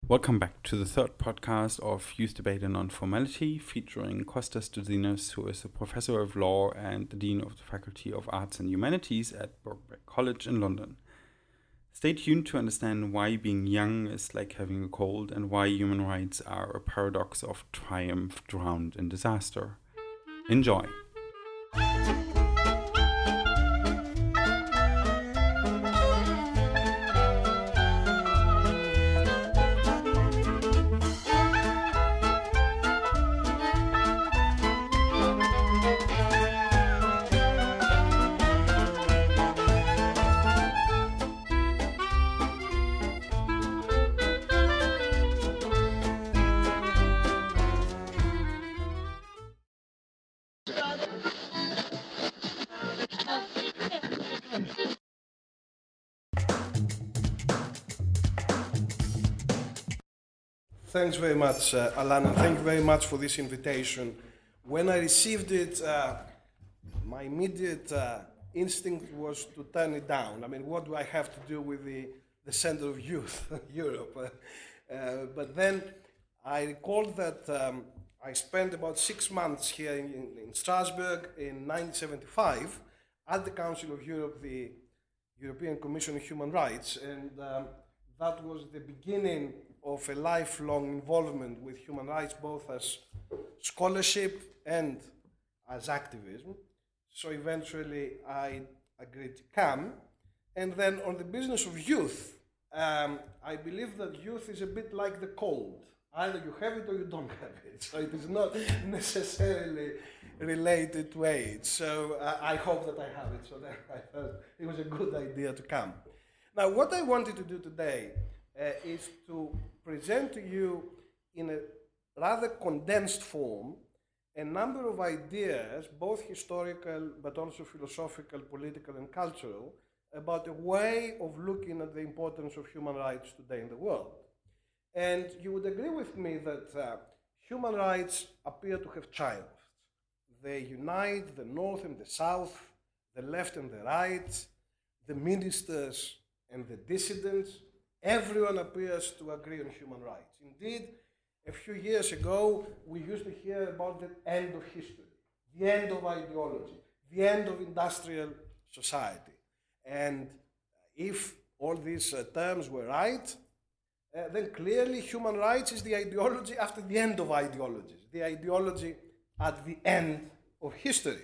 Welcome back to the third podcast of Youth Debate and Non-Formality, featuring Kostas Douzinas, who is a professor of law and the dean of the Faculty of Arts and Humanities at Birkbeck College in London. Stay tuned to understand why being young is like having a cold and why human rights are a paradox of triumph drowned in disaster. Enjoy! Thanks very much, Alan, and thank you very much for this invitation. When I received it, my immediate instinct was to turn it down. I mean, what do I have to do with the Center of Youth Europe? But then I recalled that I spent about 6 months here in Strasbourg in 1975 at the Council of Europe, the European Commission on Human Rights, and that was the beginning of a lifelong involvement with human rights, both as scholarship and as activism. So eventually I agreed to come. And then on the business of youth, I believe that youth is a bit like the cold. Either you have it or you don't have it. So it is not necessarily related to age. So I hope that I have it. So then I thought it was a good idea to come. Now, what I wanted to do today is to present to you in a rather condensed form a number of ideas, both historical but also philosophical, political and cultural, about a way of looking at the importance of human rights today in the world. And you would agree with me that human rights appear to have triumphed. They unite the North and the South, the left and the right, the ministers and the dissidents. Everyone appears to agree on human rights. Indeed, a few years ago, we used to hear about the end of history, the end of ideology, the end of industrial society. And if all these terms were right, then clearly human rights is the ideology after the end of ideologies, the ideology at the end of history.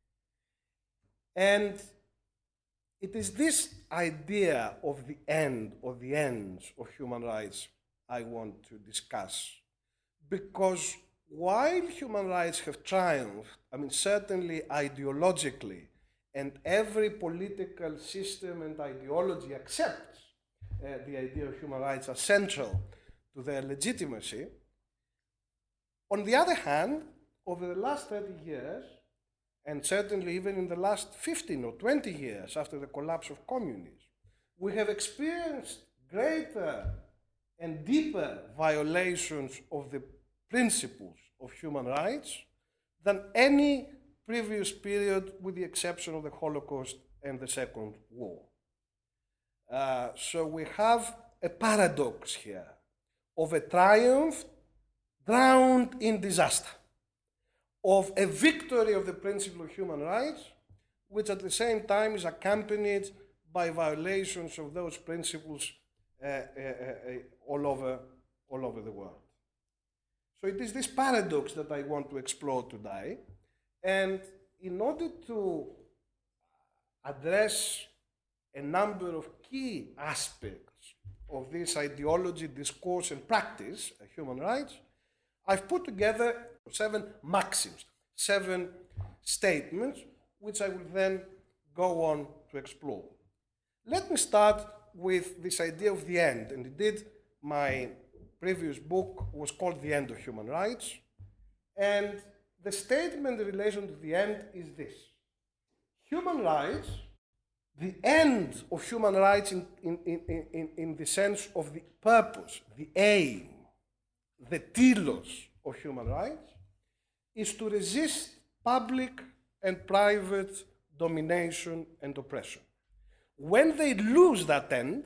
And it is this idea of the end or the ends of human rights I want to discuss. Because while human rights have triumphed, I mean, certainly ideologically, and every political system and ideology accepts the idea of human rights as central to their legitimacy, on the other hand, over the last 30 years, and certainly even in the last 15 or 20 years after the collapse of communism, we have experienced greater and deeper violations of the principles of human rights than any previous period, with the exception of the Holocaust and the Second War. So we have a paradox here of a triumph drowned in disaster, of a victory of the principle of human rights, which at the same time is accompanied by violations of those principles all over the world. So it is this paradox that I want to explore today. And in order to address a number of key aspects of this ideology, discourse, and practice, human rights, I've put together 7 maxims, 7 statements, which I will then go on to explore. Let me start with this idea of the end. And indeed, my previous book was called The End of Human Rights. And the statement in relation to the end is this: human rights, the end of human rights in the sense of the purpose, the aim, the telos of human rights, is to resist public and private domination and oppression. When they lose that end,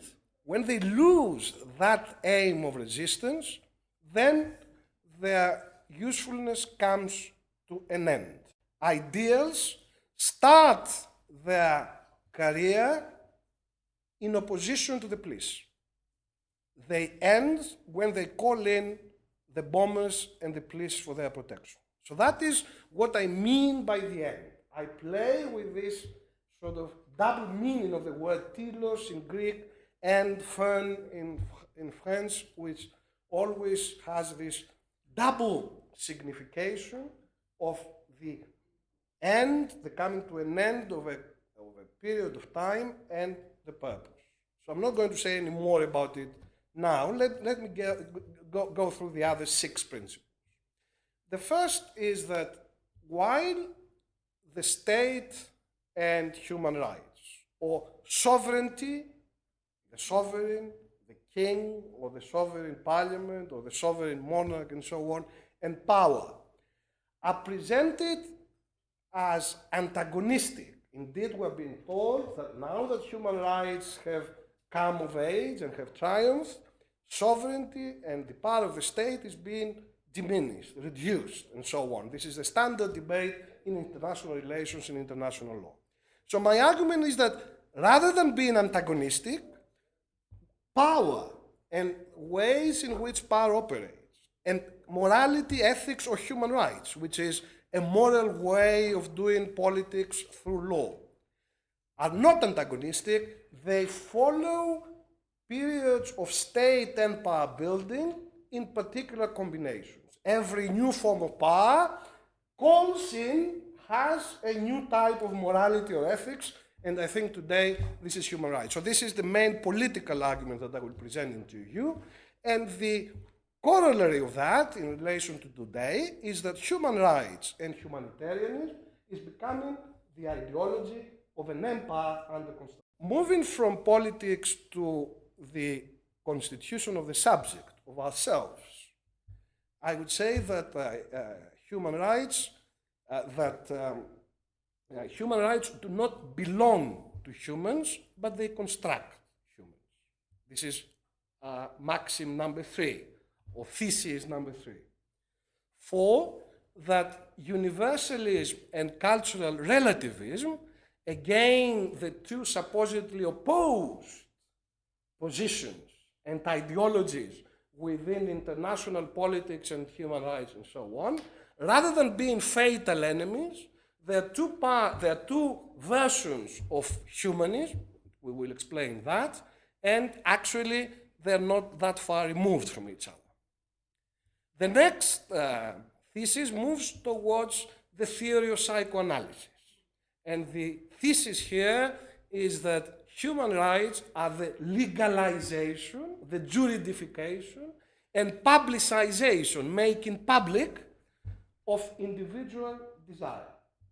when they lose that aim of resistance, then their usefulness comes to an end. Ideals start their career in opposition to the police. They end when they call in the bombers and the police for their protection. So that is what I mean by the end. I play with this sort of double meaning of the word telos in Greek and fin in French, which always has this double signification of the end, the coming to an end of a period of time and the purpose. So I'm not going to say any more about it now. Let me go through the other 6 principles. The first is that while the state and human rights, or sovereignty, the sovereign, the king, or the sovereign parliament, or the sovereign monarch, and so on, and power, are presented as antagonistic. Indeed, we're being told that now that human rights have come of age and have triumphed, sovereignty and the power of the state is being diminished, reduced, and so on. This is the standard debate in international relations and international law. So my argument is that rather than being antagonistic, power and ways in which power operates, and morality, ethics, or human rights, which is a moral way of doing politics through law, are not antagonistic. They follow periods of state and power building in particular combinations. Every new form of power calls in, has a new type of morality or ethics, and I think today this is human rights. So this is the main political argument that I will present to you, and the corollary of that in relation to today is that human rights and humanitarianism is becoming the ideology of an empire under construction. Moving from politics to the constitution of the subject, of ourselves, I would say that human rights do not belong to humans, but they construct humans. This is maxim number 3, or thesis number 3. 4, that universalism and cultural relativism, again the two supposedly opposed positions and ideologies within international politics and human rights and so on, rather than being fatal enemies, there are two versions of humanism. We will explain that, and actually they're not that far removed from each other. The next thesis moves towards the theory of psychoanalysis. And the thesis here is that human rights are the legalization, the juridification, and publicization, making public of individual desire.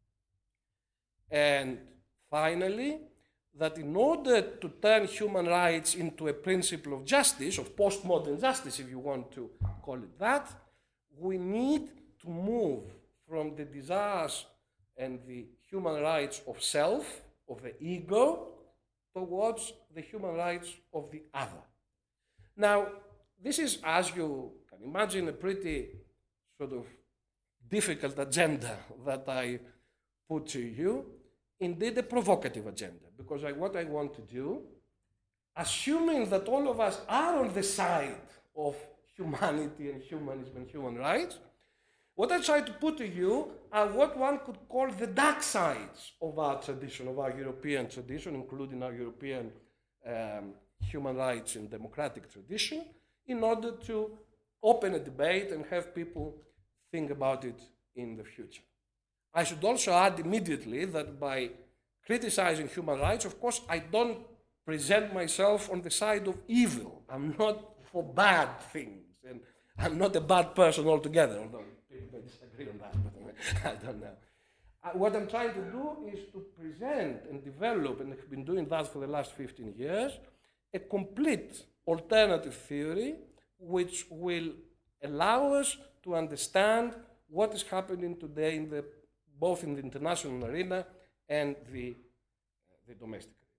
And finally, that in order to turn human rights into a principle of justice, of postmodern justice, if you want to call it that, we need to move from the desires and the human rights of self, of the ego, towards the human rights of the other. Now, this is, as you can imagine, a pretty sort of difficult agenda that I put to you. Indeed, a provocative agenda, because what I want to do, assuming that all of us are on the side of humanity and humanism and human rights, what I try to put to you are what one could call the dark sides of our tradition, of our European tradition, including our European human rights and democratic tradition, in order to open a debate and have people think about it in the future. I should also add immediately that by criticizing human rights, of course, I don't present myself on the side of evil. I'm not for bad things, and I'm not a bad person altogether, although people may disagree on that, but I don't know. What I'm trying to do is to present and develop, and I've been doing that for the last 15 years, a complete alternative theory which will allow us to understand what is happening today both in the international arena and the domestic arena.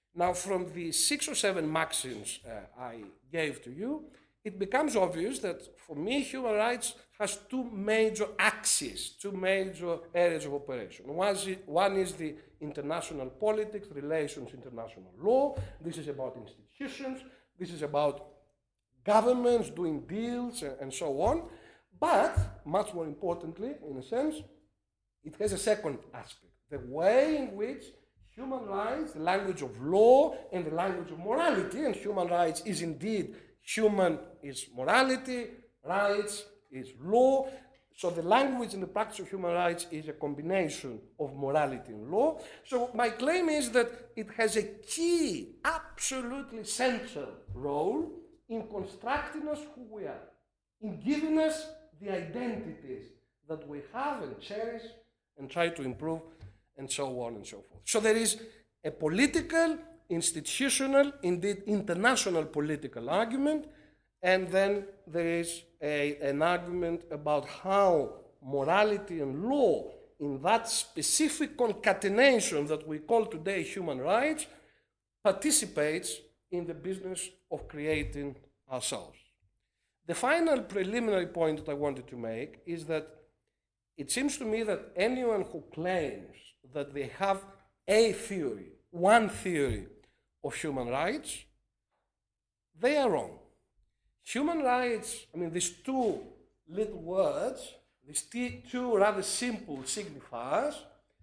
Now, from the 6 or 7 maxims I gave to you, it becomes obvious that for me, human rights has 2 major axes, 2 major areas of operation. One is the international politics, relations, international law. This is about institutions. This is about governments doing deals and so on. But, much more importantly, in a sense, it has a second aspect, the way in which human rights, the language of law and the language of morality, and human rights is indeed human is morality, rights is law. So the language and the practice of human rights is a combination of morality and law. So my claim is that it has a key, absolutely central role in constructing us who we are, in giving us the identities that we have and cherish and try to improve, and so on and so forth. So there is a political, institutional, indeed international political argument, and then there is an argument about how morality and law, in that specific concatenation that we call today human rights, participates in the business of creating ourselves. The final preliminary point that I wanted to make is that it seems to me that anyone who claims that they have a theory, one theory of human rights, they are wrong. Human rights, these 2 little words, these 2 rather simple signifiers,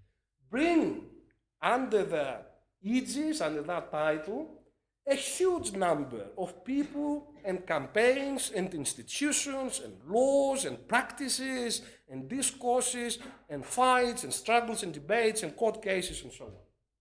bring under the aegis, under that title, a huge number of people and campaigns and institutions and laws and practices and discourses and fights and struggles and debates and court cases and so on.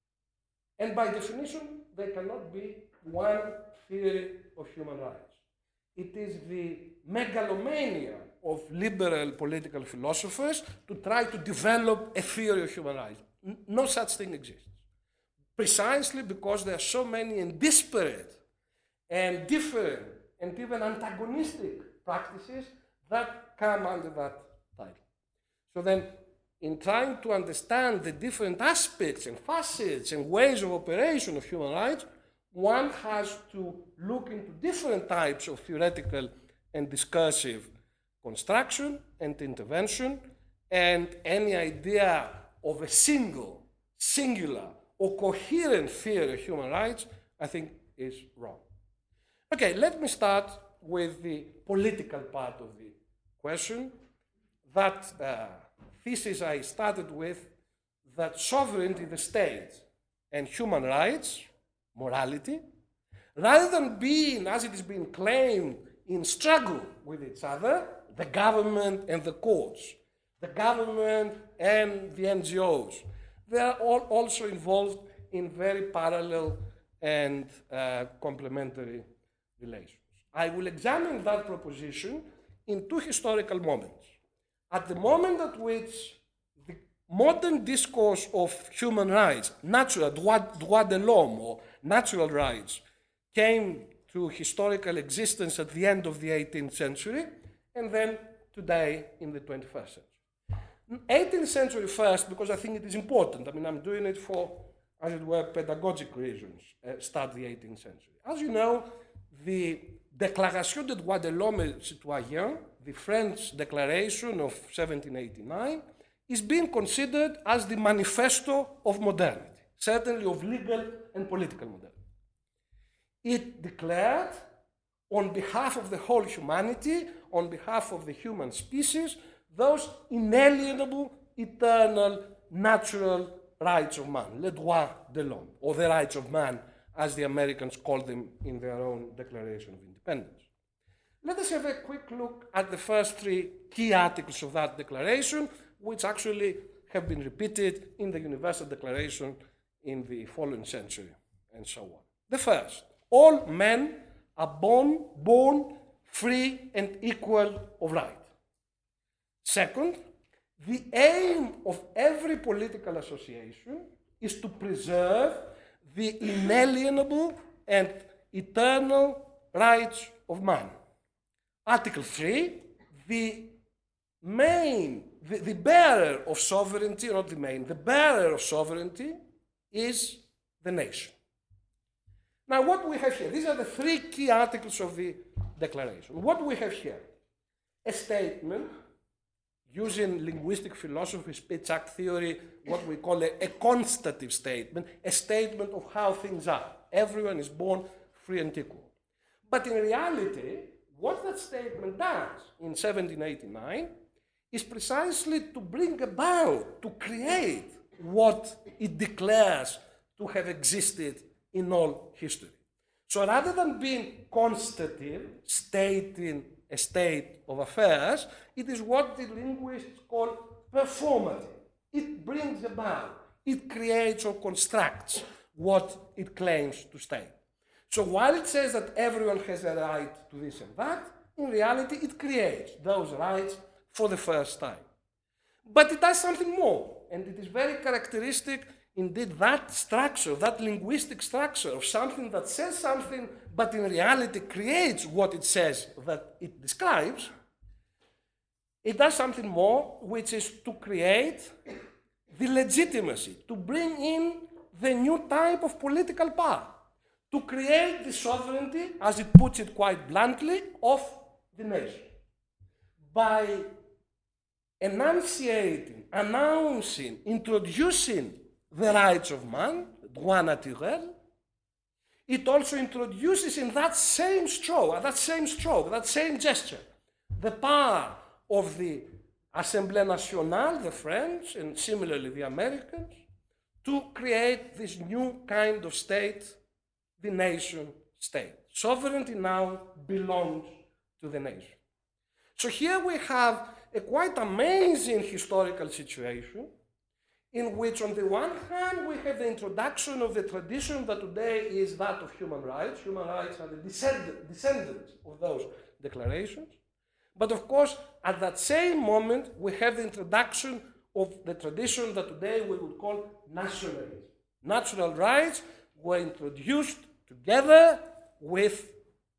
And by definition, there cannot be one theory of human rights. It is the megalomania of liberal political philosophers to try to develop a theory of human rights. No such thing exists. Precisely because there are so many and disparate and different and even antagonistic practices that come under that title. So then, in trying to understand the different aspects and facets and ways of operation of human rights, one has to look into different types of theoretical and discursive construction and intervention, and any idea of a singular, or coherent theory of human rights, I think is wrong. Okay, let me start with the political part of the question. That thesis I started with, that sovereignty, the state, and human rights, morality, rather than being, as it is being claimed, in struggle with each other, the government and the courts, the government and the NGOs, they are all also involved in very parallel and complementary relations. I will examine that proposition in 2 historical moments. At the moment at which the modern discourse of human rights, natural, droit de l'homme, or natural rights, came to historical existence at the end of the 18th century, and then today in the 21st century. 18th century first, because I think it is important. I'm doing it for, as it were, pedagogic reasons, start the 18th century. As you know, the Déclaration des droits de l'homme et citoyen, the French Declaration of 1789, is being considered as the manifesto of modernity, certainly of legal and political modernity. It declared, on behalf of the whole humanity, on behalf of the human species, those inalienable, eternal, natural rights of man, les droits de l'homme, or the rights of man, as the Americans call them in their own Declaration of Independence. Let us have a quick look at the first 3 key articles of that declaration, which actually have been repeated in the Universal Declaration in the following century, and so on. The first, all men are born free and equal of right. Second, the aim of every political association is to preserve the inalienable and eternal rights of man. Article 3, the bearer of sovereignty, not the main, the bearer of sovereignty is the nation. Now, what we have here, these are the three key articles of the Declaration. What we have here, a statement using linguistic philosophy, speech act theory, what we call a constative statement, a statement of how things are. Everyone is born free and equal. But in reality, what that statement does in 1789 is precisely to bring about, to create what it declares to have existed in all history. So rather than being constative, stating a state of affairs, it is what the linguists call performative. It brings about, it creates or constructs what it claims to state. So while it says that everyone has a right to this and that, in reality it creates those rights for the first time. But it does something more, and it is very characteristic indeed that structure, that linguistic structure of something that says something but in reality creates what it says that it describes. It does something more, which is to create the legitimacy, to bring in the new type of political power, to create the sovereignty, as it puts it quite bluntly, of the nation. By enunciating, announcing, introducing the rights of man, droit naturel, it also introduces in that same stroke, that same gesture, the power of the Assemblée Nationale, the French, and similarly the Americans, to create this new kind of state, the nation state. Sovereignty now belongs to the nation. So here we have a quite amazing historical situation in which on the one hand we have the introduction of the tradition that today is that of human rights. Human rights are the descendants of those declarations. But of course, at that same moment, we have the introduction of the tradition that today we would call nationalism. Natural rights were introduced together with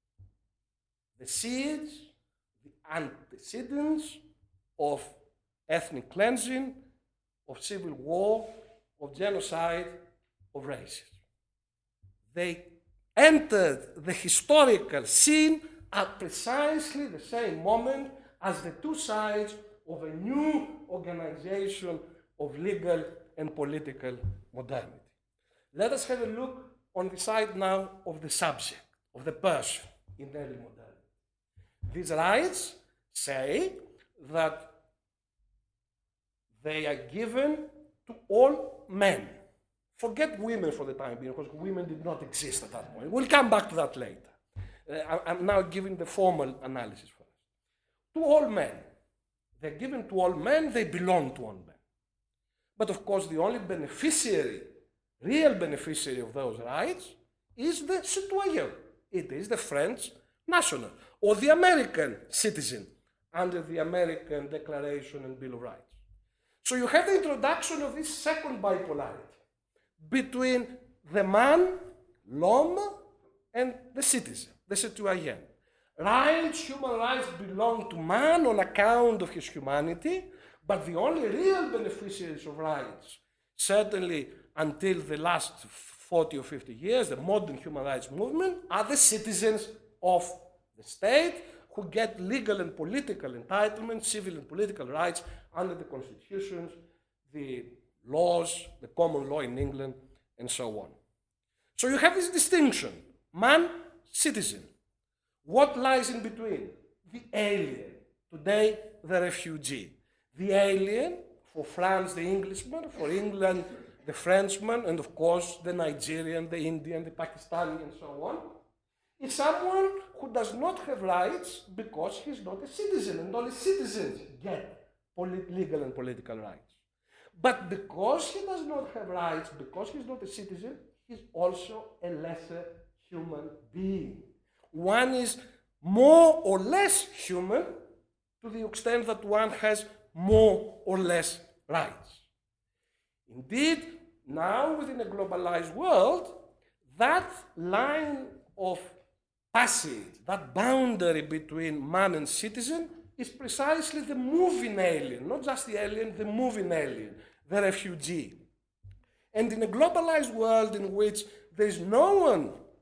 the seeds, the antecedents of ethnic cleansing, of civil war, of genocide, of racism. They entered the historical scene at precisely the same moment as the two sides of a new organization of legal and political modernity. Let us have a look on the side now of the subject, of the person in early modernity. These rights say that they are given to all men. Forget women for the time being, because women did not exist at that point. We'll come back to that later. I'm now giving the formal analysis for us. To all men. They're given to all men, they belong to all men. But of course, the only beneficiary, real beneficiary of those rights is the citoyen. It is the French national or the American citizen under the American Declaration and Bill of Rights. So you have the introduction of this second bipolarity between the man, l'homme, and the citizen, the citoyen. Rights, human rights belong to man on account of his humanity, but the only real beneficiaries of rights, certainly until the last 40 or 50 years, the modern human rights movement, are the citizens of the state who get legal and political entitlements, civil and political rights under the constitutions, the laws, the common law in England, and so on. So you have this distinction, man, citizen. What lies in between? The alien. Today, the refugee. The alien, for France, the Englishman, for England, the Frenchman, and of course, the Nigerian, the Indian, the Pakistani, and so on, is someone who does not have rights because he's not a citizen, and only citizens get legal and political rights. But because he does not have rights, because he's not a citizen, he's also a lesser human being. One is more or less human to the extent that one has more or less rights. Indeed, now within a globalized world, that line of passage, that boundary between man and citizen, is precisely the moving alien, not just the alien, the moving alien, the refugee. And in a globalized world in which there is no one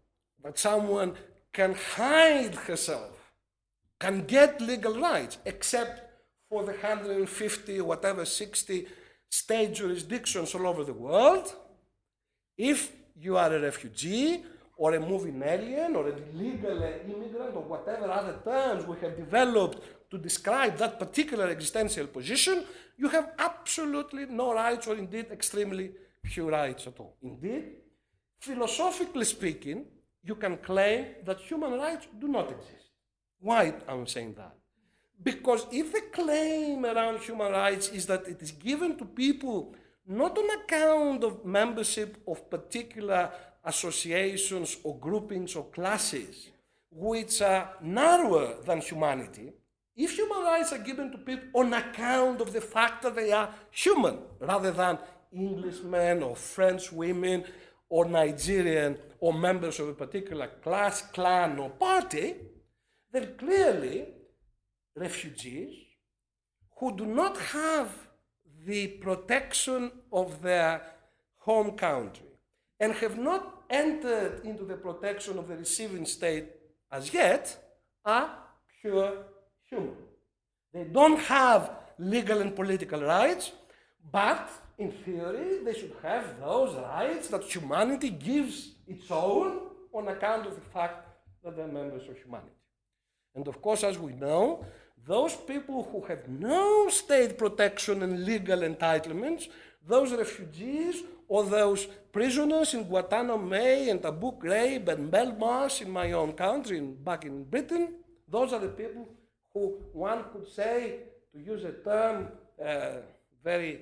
that someone can hide herself, can get legal rights, except for the 150 or whatever, 60 state jurisdictions all over the world. If you are a refugee or a moving alien or an illegal immigrant or whatever other terms we have developed to describe that particular existential position, you have absolutely no rights, or indeed extremely few rights at all. Indeed, philosophically speaking, you can claim that human rights do not exist. Why am I saying that? Because if the claim around human rights is that it is given to people not on account of membership of particular associations or groupings or classes which are narrower than humanity, if human rights are given to people on account of the fact that they are human, rather than Englishmen or French women or Nigerian or members of a particular class, clan or party, then clearly refugees who do not have the protection of their home country and have not entered into the protection of the receiving state as yet are pure human. They don't have legal and political rights, but in theory they should have those rights that humanity gives its own on account of the fact that they're members of humanity. And of course, as we know, those people who have no state protection and legal entitlements, those refugees or those prisoners in Guantanamo Bay and Abu Ghraib and Belmarsh in my own country, back in Britain, those are the people who one could say, to use a term very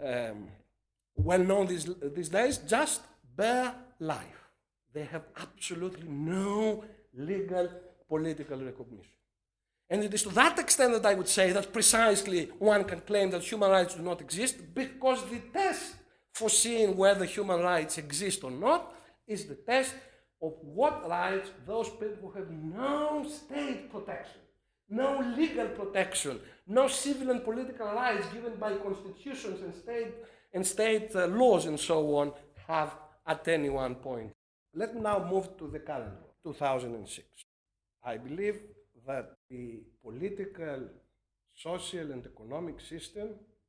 well known these days, just bare life. They have absolutely no legal political recognition. And it is to that extent that I would say that precisely one can claim that human rights do not exist, because the test for seeing whether human rights exist or not is the test of what rights those people who have no state protection, no legal protection, no civil and political rights given by constitutions and state laws and so on have at any one point. Let me now move to the current law, 2006. I believe that the political, social and economic system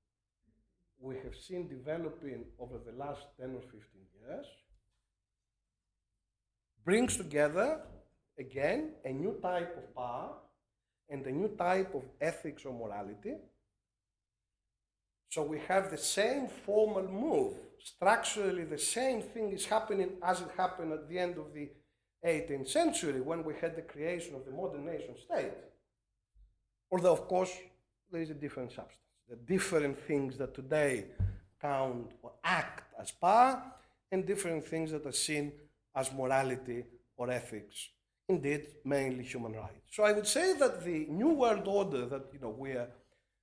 we have seen developing over the last 10 or 15 years brings together, again, a new type of power and a new type of ethics or morality. So we have the same formal move. Structurally, the same thing is happening as it happened at the end of the 18th century when we had the creation of the modern nation state. Although, of course, there is a different substance. The different things that today count or act as power and different things that are seen as morality or ethics, indeed, mainly human rights. So I would say that the new world order that we are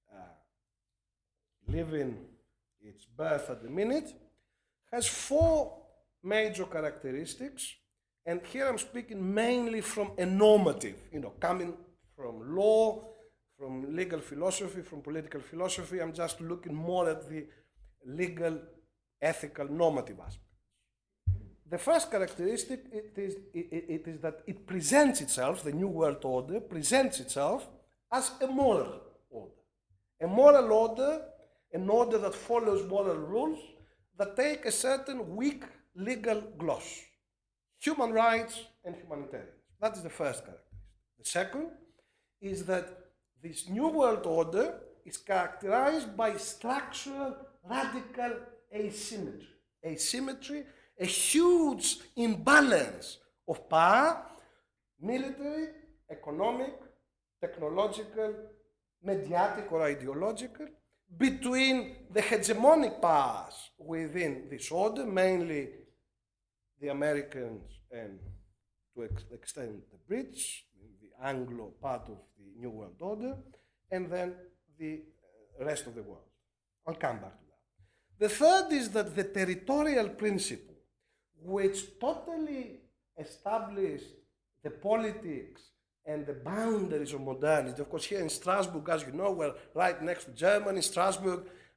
living its birth at the minute has four major characteristics. And here I'm speaking mainly from a normative, coming from law, from legal philosophy, from political philosophy. I'm just looking more at the legal, ethical, normative aspects. The first characteristic it is that it presents itself, the New World Order presents itself as a moral order. A moral order, an order that follows moral rules that take a certain weak legal gloss. Human rights and humanitarian. That is the first characteristic. The second is that this New World Order is characterized by structural, radical asymmetry. Asymmetry, a huge imbalance of power, military, economic, technological, mediatic or ideological, between the hegemonic powers within this order, mainly the Americans and to an extent the Brits, the Anglo part of the New World Order, and then the rest of the world. I'll come back to that. The third is that the territorial principle, which totally established the politics and the boundaries of modernity. Of course, here in Strasbourg, as you know, we're right next to Germany. Strasbourg,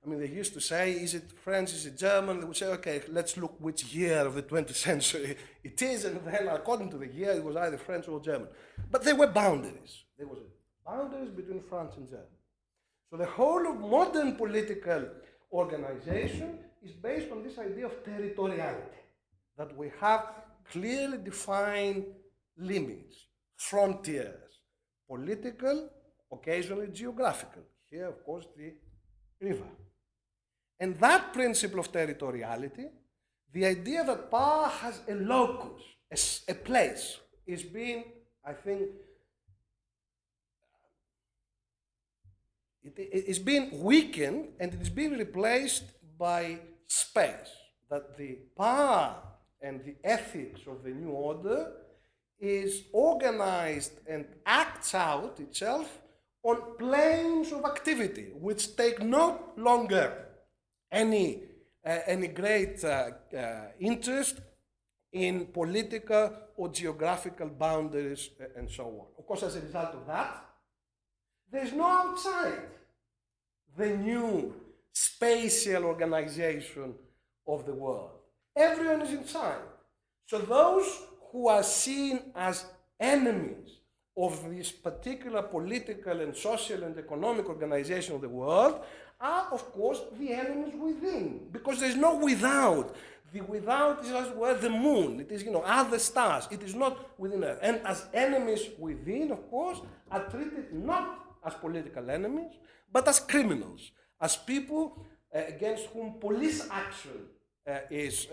I mean, they used to say, is it French, is it German? They would say, okay, let's look which year of the 20th century it is, and then according to the year, it was either French or German. But there were boundaries. There was boundaries between France and Germany. So the whole of modern political organization is based on this idea of territoriality, that we have clearly defined limits, frontiers, political, occasionally geographical. Here, of course, the river. And that principle of territoriality, the idea that power has a locus, a place, is being, I think, it is being weakened, and it is being replaced by space. That the power and the ethics of the new order is organized and acts out itself on planes of activity, which take no longer any great interest in political or geographical boundaries and so on. Of course, as a result of that, there's no outside the new spatial organization of the world. Everyone is inside. So those who are seen as enemies of this particular political and social and economic organization of the world are, of course, the enemies within, because there's no without. The without is as well the moon. It is, other stars. It is not within Earth. And as enemies within, of course, are treated not as political enemies, but as criminals, as people against whom police action is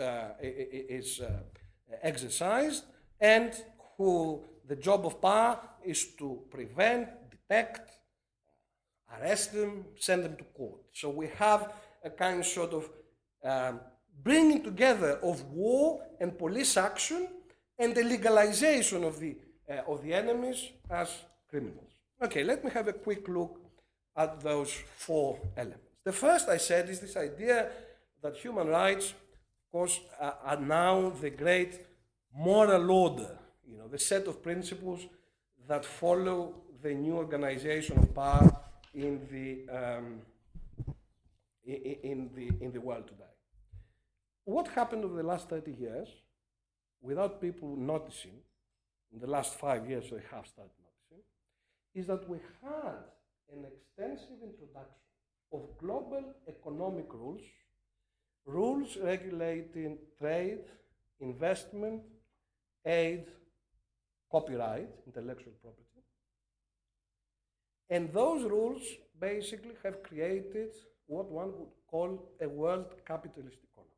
exercised, and who the job of power is to prevent, detect, arrest them, send them to court. So we have a kind of bringing together of war and police action and the legalization of the enemies as criminals. Okay, let me have a quick look at those four elements. The first, I said, is this idea that human rights, of course, are now the great moral order, the set of principles that follow the new organization of power in the world today. What happened over the last 30 years, without people noticing, in the last 5 years they have started noticing, is that we had an extensive introduction of global economic rules regulating trade, investment, aid, copyright, intellectual property. And those rules basically have created what one would call a world capitalist economy.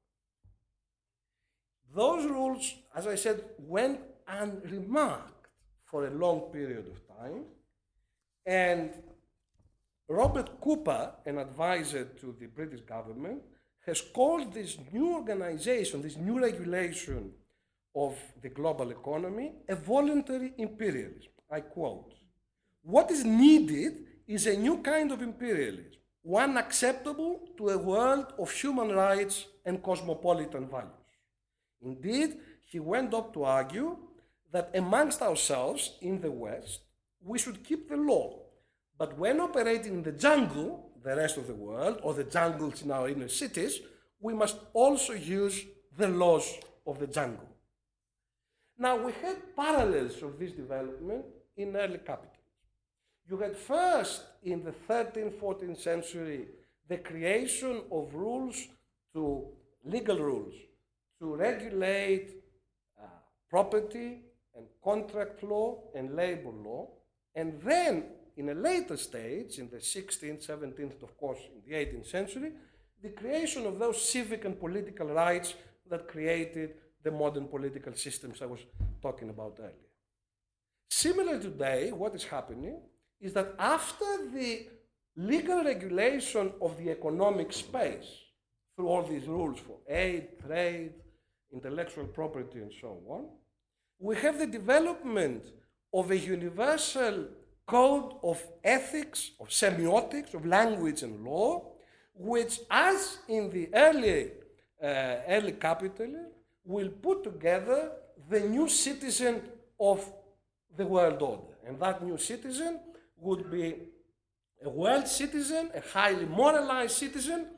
Those rules, as I said, went unremarked for a long period of time, and Robert Cooper, an advisor to the British government, has called this new organization, this new regulation of the global economy, a voluntary imperialism. I quote, "What is needed is a new kind of imperialism, one acceptable to a world of human rights and cosmopolitan values." Indeed, he went on to argue that amongst ourselves in the West, we should keep the law, but when operating in the jungle, the rest of the world, or the jungles in our inner cities, we must also use the laws of the jungle. Now, we had parallels of this development in early capitalism. You had first, in the 13th, 14th century, the creation of legal rules, to regulate property and contract law and labor law. And then, in a later stage, in the 16th, 17th, of course, in the 18th century, the creation of those civic and political rights that created the modern political systems I was talking about earlier. Similar today, what is happening is that after the legal regulation of the economic space, through all these rules for aid, trade, intellectual property, and so on, we have the development of a universal code of ethics, of semiotics, of language and law, which, as in the early capitalism, will put together the new citizen of the world order. And that new citizen would be a world citizen, a highly moralized citizen,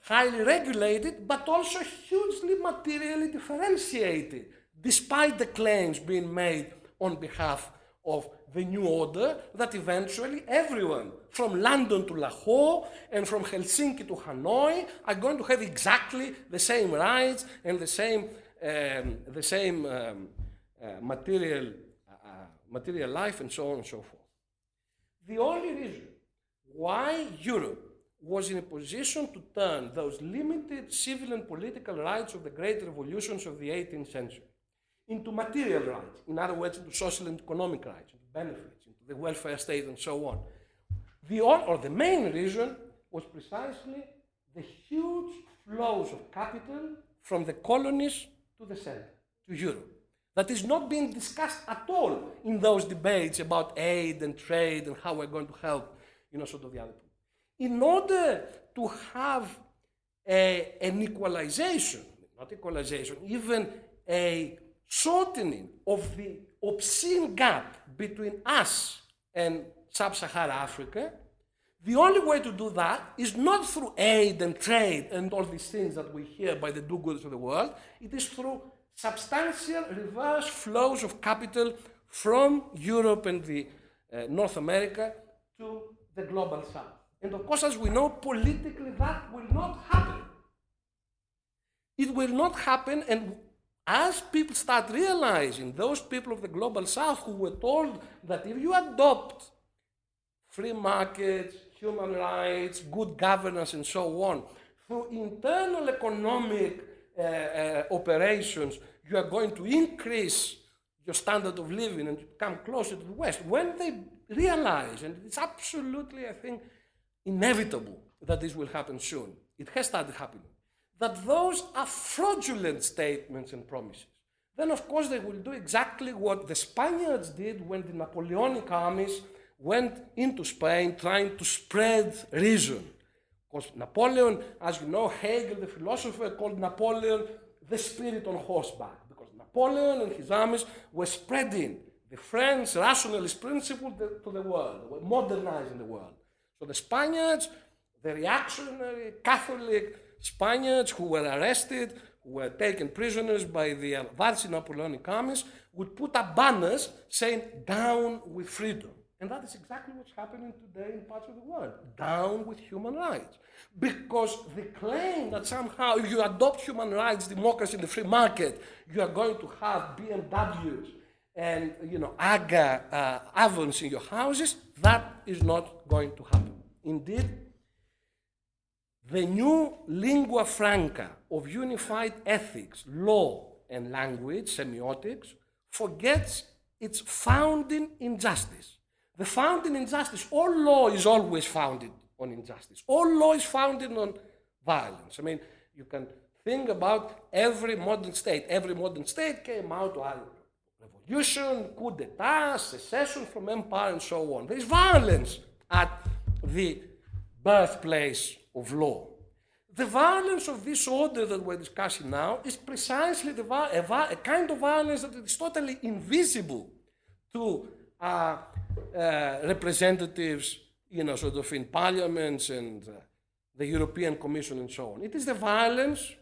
highly regulated, but also hugely materially differentiated, despite the claims being made on behalf of the new order that eventually everyone from London to Lahore and from Helsinki to Hanoi are going to have exactly the same rights and the same material life and so on and so forth. The only reason why Europe was in a position to turn those limited civil and political rights of the great revolutions of the 18th century into material rights, in other words, into social and economic rights, into benefits, into the welfare state and so on. The main reason was precisely the huge flows of capital from the colonies to the center, to Europe. That is not being discussed at all in those debates about aid and trade and how we're going to help, sort of the other people. In order to have an equalization, even a shortening of the obscene gap between us and sub-Saharan Africa, the only way to do that is not through aid and trade and all these things that we hear by the do-gooders of the world. It is through substantial reverse flows of capital from Europe and the North America to the global south. And of course, as we know, politically that will not happen. It will not happen, and as people start realizing, those people of the global south who were told that if you adopt free markets, human rights, good governance, and so on, through internal economic operations, you are going to increase your standard of living and come closer to the West. When they realize, and it's absolutely, I think, inevitable that this will happen soon, it has started happening, that those are fraudulent statements and promises, then of course they will do exactly what the Spaniards did when the Napoleonic armies went into Spain trying to spread reason. Because Napoleon, as you know, Hegel, the philosopher, called Napoleon the spirit on horseback. Because Napoleon and his armies were spreading the French rationalist principle to the world, were modernizing the world. So the Spaniards, the reactionary Catholic Spaniards who were arrested, who were taken prisoners by the advanced Napoleonic armies, would put up banners saying, "Down with freedom." And that is exactly what's happening today in parts of the world. Down with human rights. Because the claim that somehow if you adopt human rights, democracy, and the free market, you are going to have BMWs and AGA ovens in your houses, that is not going to happen. Indeed, the new lingua franca of unified ethics, law, and language, semiotics, forgets its founding injustice. The founding injustice, all law is always founded on injustice. All law is founded on violence. I mean, you can think about every modern state. Every modern state came out of revolution, coup d'etat, secession from empire, and so on. There is violence at the birthplace of law. The violence of this order that we're discussing now is precisely a kind of violence that is totally invisible to representatives, sort of in parliaments and the European Commission and so on. It is the violence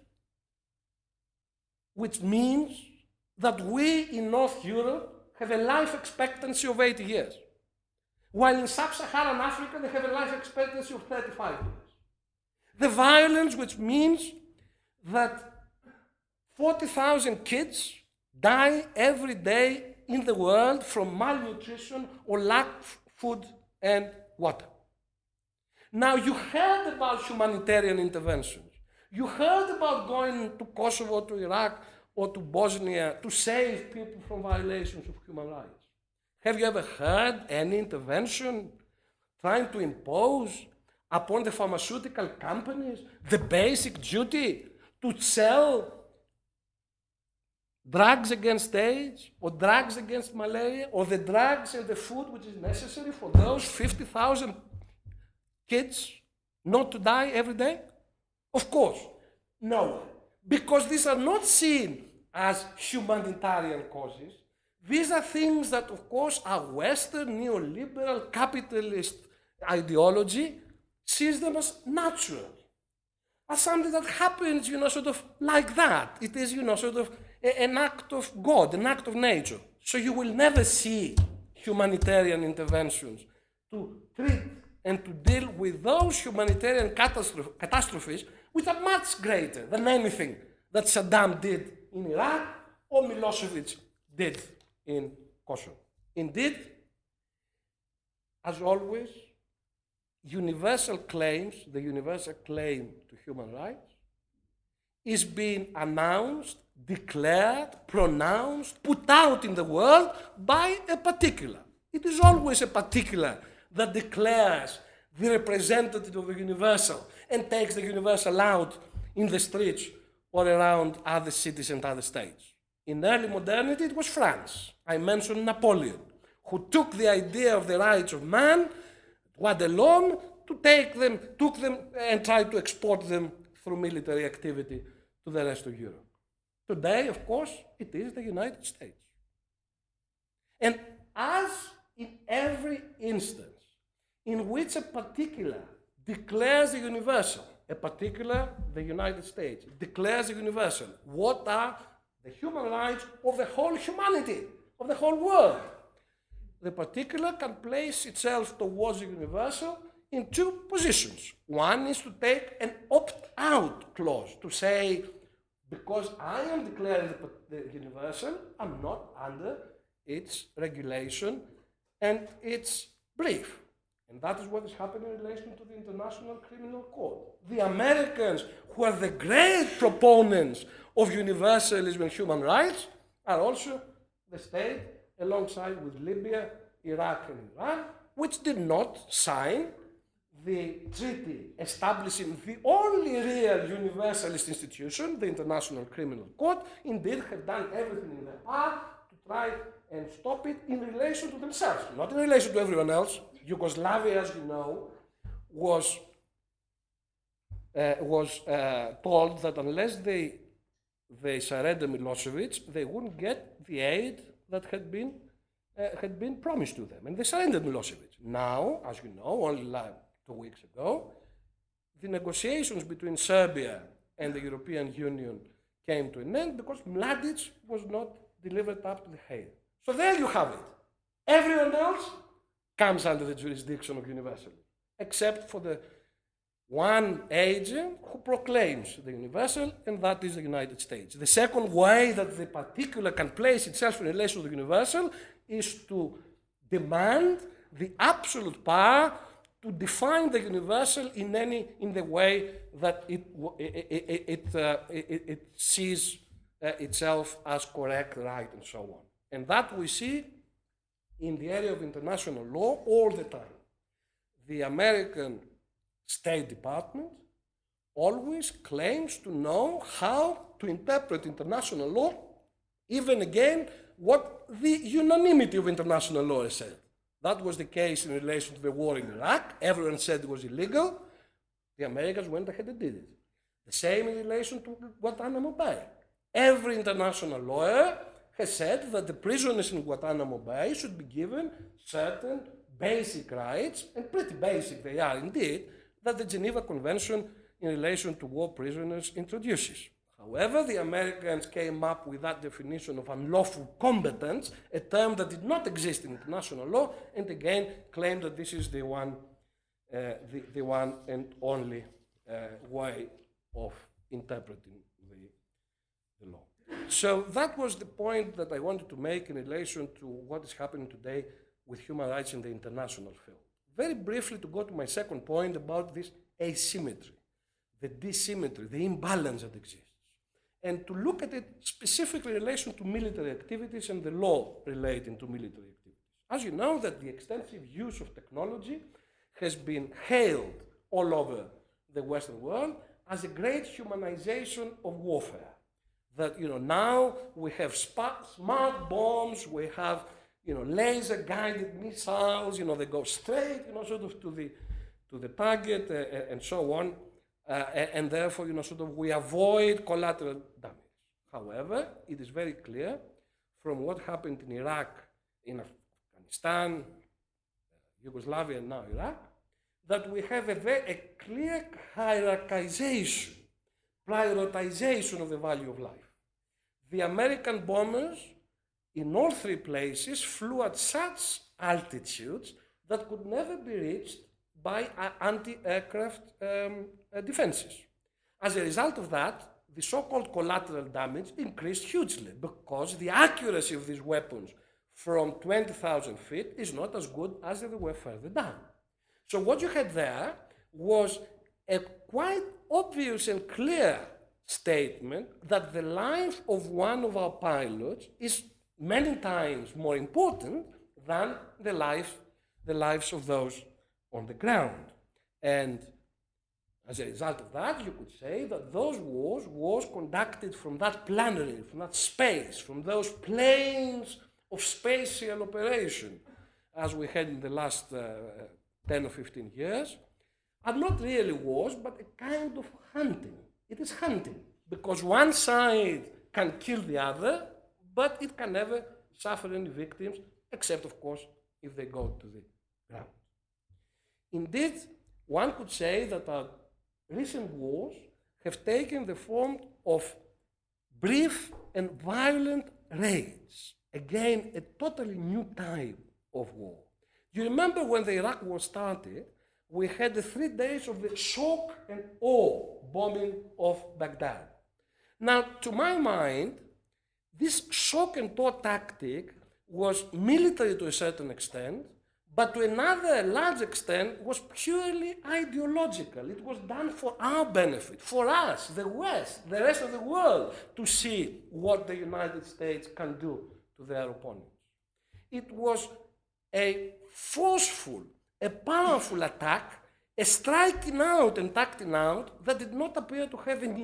which means that we in North Europe have a life expectancy of 80 years, while in sub-Saharan Africa they have a life expectancy of 35 years. The violence which means that 40,000 kids die every day in the world from malnutrition or lack of food and water. Now, you heard about humanitarian interventions. You heard about going to Kosovo, to Iraq, or to Bosnia to save people from violations of human rights. Have you ever heard any intervention trying to impose upon the pharmaceutical companies the basic duty to sell drugs against AIDS, or drugs against malaria, or the drugs and the food which is necessary for those 50,000 kids not to die every day? Of course, no. Because these are not seen as humanitarian causes. These are things that, of course, our Western neoliberal capitalist ideology sees them as natural. as something that happens, sort of like that. It is, sort of an act of God, an act of nature. So you will never see humanitarian interventions to treat and to deal with those humanitarian catastrophes which are much greater than anything that Saddam did in Iraq or Milosevic did in Kosovo. Indeed, as always, the universal claim to human rights is being announced, declared, pronounced, put out in the world by a particular. It is always a particular that declares the representative of the universal and takes the universal out in the streets or around other cities and other states. In early modernity, it was France. I mentioned Napoleon, who took the idea of the rights of man, what alone, took them and tried to export them through military activity to the rest of Europe. Today, of course, it is the United States. And as in every instance in which a particular declares the universal, a particular, the United States, declares the universal, what are the human rights of the whole humanity, of the whole world? The particular can place itself towards the universal in two positions. One is to take an opt-out clause, to say, because I am declaring the universal, I'm not under its regulation and its brief. And that is what is happening in relation to the International Criminal Court. The Americans, who are the great proponents of universalism and human rights, are also the state, alongside with Libya, Iraq, and Iran, which did not sign the treaty establishing the only real universalist institution, the International Criminal Court. Indeed, have done everything in their power to try and stop it in relation to themselves, not in relation to everyone else. Yugoslavia, as you know, was told that unless they surrender Milosevic, they wouldn't get the aid that had been promised to them, and they surrendered Milosevic. Now, as you know, only 2 weeks ago, the negotiations between Serbia and the European Union came to an end because Mladic was not delivered up to the Hague. So there you have it. Everyone else comes under the jurisdiction of universalism, except for the one agent who proclaims the universal, and that is the United States. The second way that the particular can place itself in relation to the universal is to demand the absolute power to define the universal in the way that it sees itself as correct, right, and so on. And that we see in the area of international law all the time. The American State Department always claims to know how to interpret international law, even again what the unanimity of international law has said. That was the case in relation to the war in Iraq. Everyone said it was illegal. The Americans went ahead and did it. The same in relation to Guantanamo Bay. Every international lawyer has said that the prisoners in Guantanamo Bay should be given certain basic rights, and pretty basic they are indeed, that the Geneva Convention in relation to war prisoners introduces. However, the Americans came up with that definition of unlawful combatants, a term that did not exist in international law, and again claimed that this is the one and only way of interpreting the law. So that was the point that I wanted to make in relation to what is happening today with human rights in the international field. Very briefly, to go to my second point about this asymmetry, the dissymmetry, the imbalance that exists, and to look at it specifically in relation to military activities and the law relating to military activities. As you know, that the extensive use of technology has been hailed all over the Western world as a great humanization of warfare. That, now we have smart bombs, we have, laser-guided missiles, they go straight, sort of to the target and so on. And therefore, we avoid collateral damage. However, it is very clear from what happened in Iraq, in Afghanistan, Yugoslavia, and now Iraq, that we have a clear hierarchization prioritization of the value of life. The American bombers in all three places flew at such altitudes that could never be reached by anti-aircraft defenses. As a result of that, the so-called collateral damage increased hugely because the accuracy of these weapons from 20,000 feet is not as good as if they were further down. So what you had there was a quite obvious and clear statement that the life of one of our pilots is many times more important than the lives of those on the ground. And as a result of that, you could say that those wars conducted from that planetary, from that space, from those planes of spatial operation, as we had in the last 10 or 15 years, are not really wars, but a kind of hunting. It is hunting, because one side can kill the other, but it can never suffer any victims, except, of course, if they go to the ground. Indeed, one could say that our recent wars have taken the form of brief and violent raids. Again, a totally new type of war. You remember when the Iraq war started, we had the 3 days of the shock and awe bombing of Baghdad. Now, to my mind, this shock and awe tactic was military to a certain extent, but to another large extent was purely ideological. It was done for our benefit, for us, the West, the rest of the world, to see what the United States can do to their opponents. It was a forceful, a powerful attack, a striking out and tacking out that did not appear to have any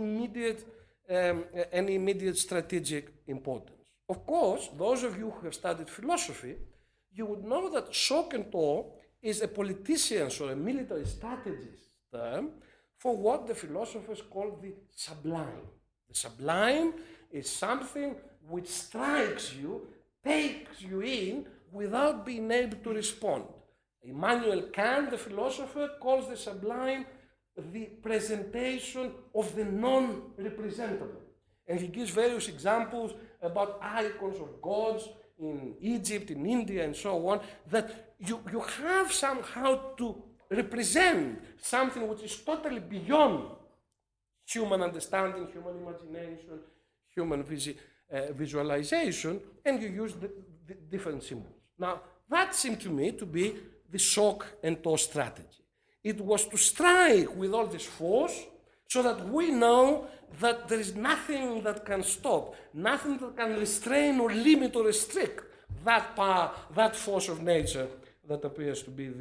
immediate strategic importance. Of course, those of you who have studied philosophy, you would know that shock and awe is a politician's or a military strategist's term for what the philosophers call the sublime. The sublime is something which strikes you, takes you in without being able to respond. Immanuel Kant, the philosopher, calls the sublime the presentation of the non-representable. And he gives various examples about icons of gods in Egypt, in India, and so on, that you have somehow to represent something which is totally beyond human understanding, human imagination, human visualization, and you use the different symbols. Now, that seemed to me to be the shock and awe strategy. It was to strike with all this force so that we know that there is nothing that can stop, nothing that can restrain or limit or restrict that power, that force of nature that appears to be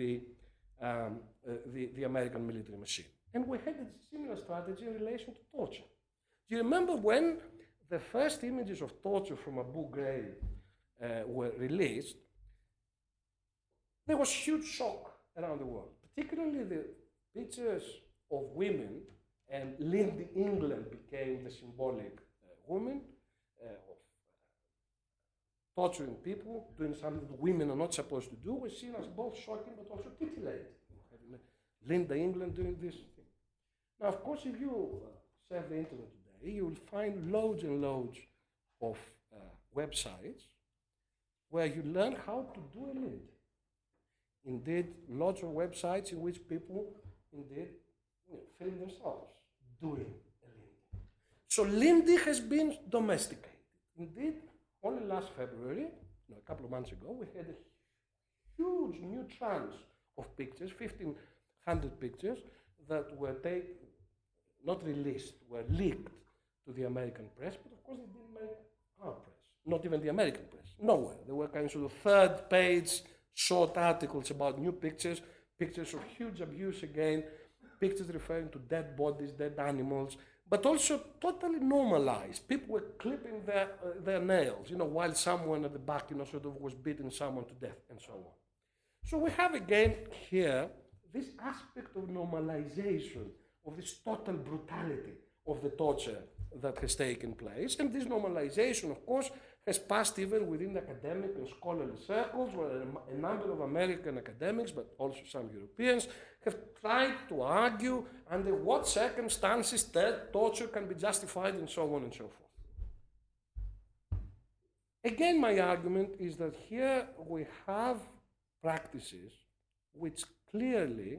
the American military machine. And we had a similar strategy in relation to torture. Do you remember when the first images of torture from Abu Ghraib were released? There was huge shock around the world, particularly the pictures of women, and Lindy England became the symbolic woman of torturing people, doing something that women are not supposed to do, was seen as both shocking but also titillating. Linda England doing this thing. Now, of course, if you surf the internet today, you will find loads and loads of websites where you learn how to do a Lindy. Indeed, lots of websites in which people indeed film themselves doing a Lindy. So Lindy has been domesticated. Indeed, only last February, a couple of months ago, we had a huge new tranche of pictures, 1,500 pictures, that were not released, were leaked to the American press, but of course they didn't make our press, not even the American press, nowhere. There were kinds of third page short articles about new pictures, pictures of huge abuse again, pictures referring to dead bodies, dead animals, but also totally normalized. People were clipping their nails, while someone at the back, sort of was beating someone to death, and so on. So we have again here this aspect of normalization, of this total brutality of the torture that has taken place. And this normalization, of course, has passed even within academic and scholarly circles, where a number of American academics, but also some Europeans, have tried to argue under what circumstances torture can be justified and so on and so forth. Again, my argument is that here we have practices which clearly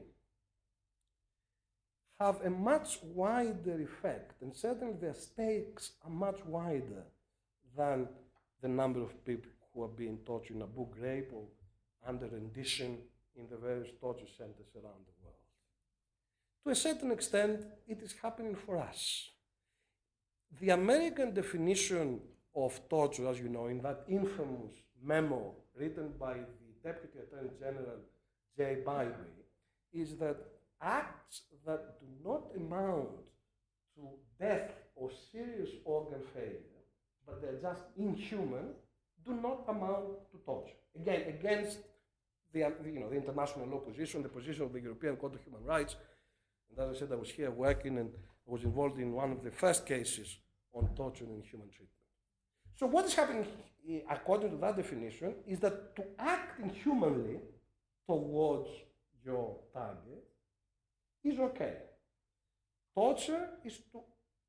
have a much wider effect, and certainly their stakes are much wider than the number of people who are being tortured in Abu Ghraib or under rendition in the various torture centers around the world. To a certain extent, it is happening for us. The American definition of torture, as you know, in that infamous memo written by the Deputy Attorney General Jay Bybee, is that acts that do not amount to death or serious organ failure, but they're just inhuman, do not amount to torture. Again, against the international law position, the position of the European Court of Human Rights. And as I said, I was here working and I was involved in one of the first cases on torture and inhuman treatment. So what is happening, according to that definition, is that to act inhumanly towards your target is okay. Torture is to,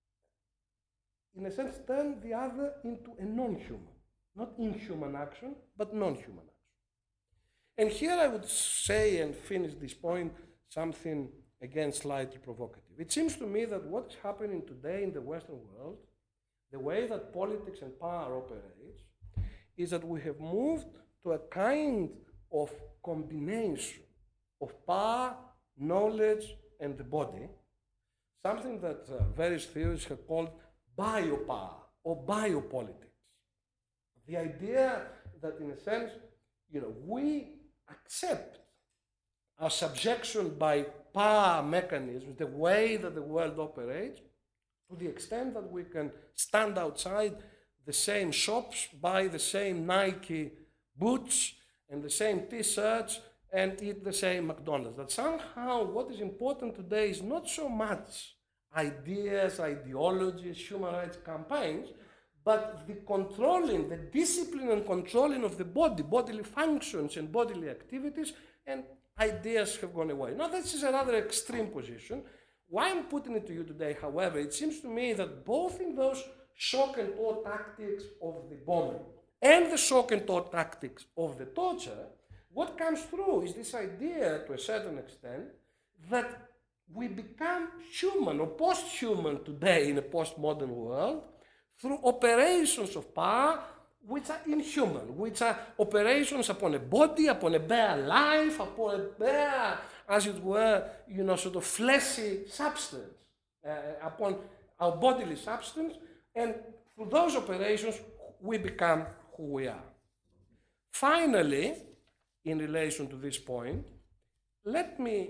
in a sense, turn the other into a non-human. Not inhuman action, but non-human action. And here I would say, and finish this point, something again slightly provocative. It seems to me that what is happening today in the Western world, the way that politics and power operates, is that we have moved to a kind of combination of power, knowledge, and the body, something that various theorists have called biopower or biopolitics. The idea that, in a sense, we accept our subjection by power mechanisms, the way that the world operates, to the extent that we can stand outside the same shops, buy the same Nike boots and the same T-shirts and eat the same McDonald's. That somehow what is important today is not so much ideas, ideologies, human rights campaigns, but the controlling, the discipline and controlling of the body, bodily functions and bodily activities, and ideas have gone away. Now, this is a rather extreme position. Why I'm putting it to you today, however, it seems to me that both in those shock and awe tactics of the bombing and the shock and awe tactics of the torture, what comes through is this idea, to a certain extent, that we become human or post-human today in a postmodern world through operations of power which are inhuman, which are operations upon a body, upon a bare life, upon a bare, as it were, sort of fleshy substance, upon our bodily substance, and through those operations we become who we are. Finally, in relation to this point, let me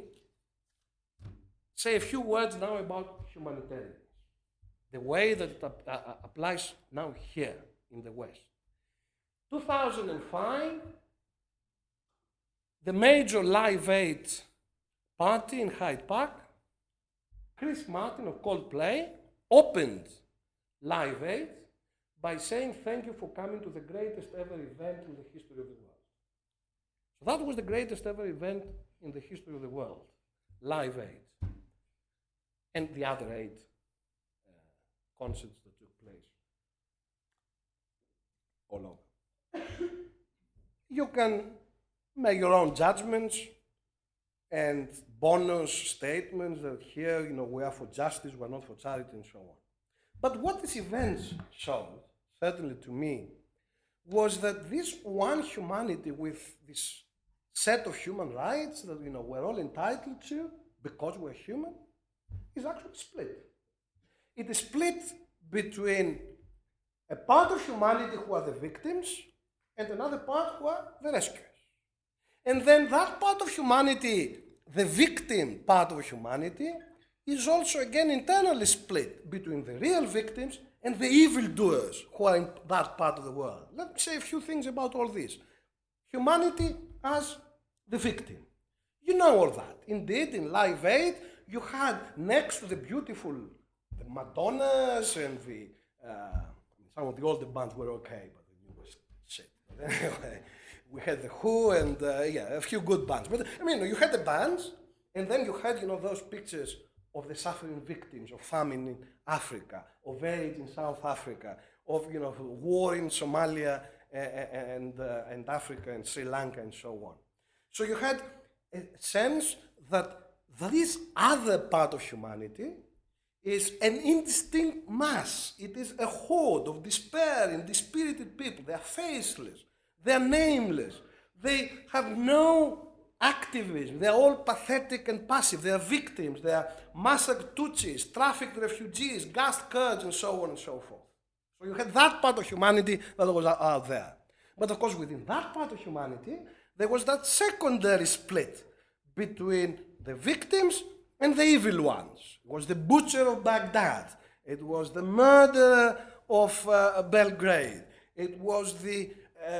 say a few words now about humanitarianism, the way that it applies now here in the West. 2005, the major Live Aid party in Hyde Park, Chris Martin of Coldplay, opened Live Aid by saying thank you for coming to the greatest ever event in the history of the world. So that was the greatest ever event in the history of the world, Live Aid, and the other 8 concerts that took place all over. You can make your own judgments and bonus statements that here, we are for justice, we are not for charity, and so on. But what this event showed, certainly to me, was that this one humanity with this set of human rights that we're all entitled to because we're human is actually split. It is split between a part of humanity who are the victims and another part who are the rescuers. And then that part of humanity, the victim part of humanity, is also again internally split between the real victims and the evildoers who are in that part of the world. Let me say a few things about all this. Humanity as the victim. You know all that. Indeed, in Live Aid, you had next to the beautiful Madonnas and some of the older bands were okay, but Anyway, we had the Who and a few good bands. But I mean, you had the bands, and then you had those pictures of the suffering victims of famine in Africa, of AIDS in South Africa, of war in Somalia and Africa and Sri Lanka and so on. So you had a sense that this other part of humanity is an indistinct mass. It is a horde of despairing, dispirited people. They are faceless. They are nameless. They have no activism. They are all pathetic and passive. They are victims. They are massacred Tutsis, trafficked refugees, gassed Kurds, and so on and so forth. So you had that part of humanity that was out there. But of course, within that part of humanity, there was that secondary split between the victims and the evil ones. It was the butcher of Baghdad. It was the murderer of Belgrade. It was the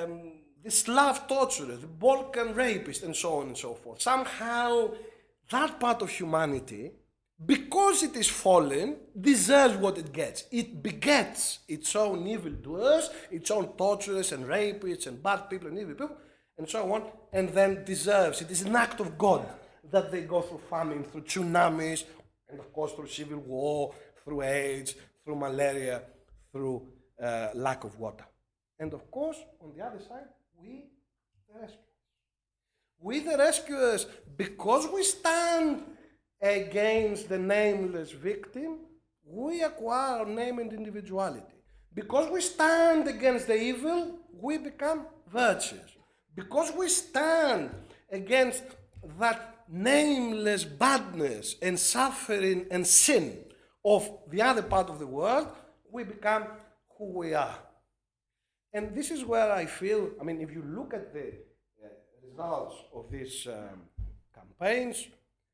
Slav torturer, the Balkan rapist, and so on and so forth. Somehow, that part of humanity, because it is fallen, deserves what it gets. It begets its own evildoers, its own torturers and rapists and bad people and evil people, and so on, and then deserves. It is an act of God that they go through famine, through tsunamis, and of course through civil war, through AIDS, through malaria, through lack of water. And of course, on the other side, we, the rescuers. We, the rescuers, because we stand against the nameless victim, we acquire our name and individuality. Because we stand against the evil, we become virtuous. Because we stand against that nameless badness and suffering and sin of the other part of the world, we become who we are. And this is where I feel, if you look at the results of these campaigns,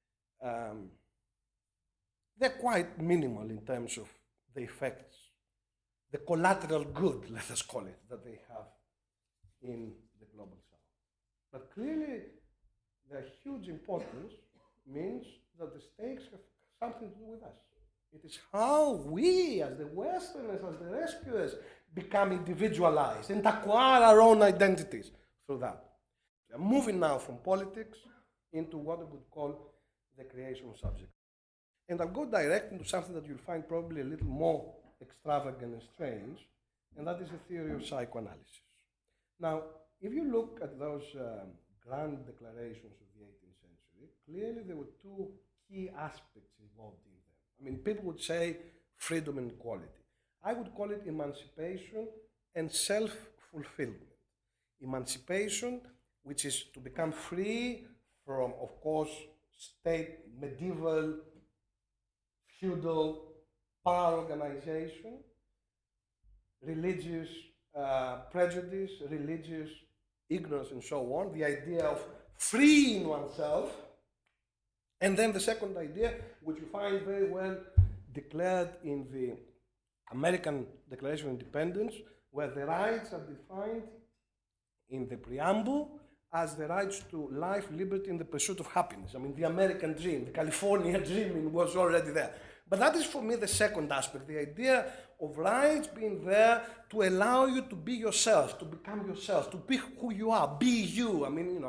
they're quite minimal in terms of the effects, the collateral good, let us call it, that they have in the global south. But clearly, their huge importance means that the stakes have something to do with us. It is how we, as the Westerners, as the rescuers, become individualized and acquire our own identities through that. We are moving now from politics into what I would call the creation of subject. And I'll go direct into something that you'll find probably a little more extravagant and strange, and that is the theory of psychoanalysis. Now, if you look at those grand declarations of the 18th century, clearly there were two key aspects involved in them. People would say freedom and equality. I would call it emancipation and self-fulfillment. Emancipation, which is to become free from, of course, state, medieval, feudal power organization, religious prejudice, religious ignorance, and so on, the idea of freeing oneself. And then the second idea, which you find very well declared in the American Declaration of Independence, where the rights are defined in the preamble as the rights to life, liberty, and the pursuit of happiness. The American dream, the California dreaming was already there. But that is for me the second aspect, the idea of rights being there to allow you to be yourself, to become yourself, to be who you are, be you.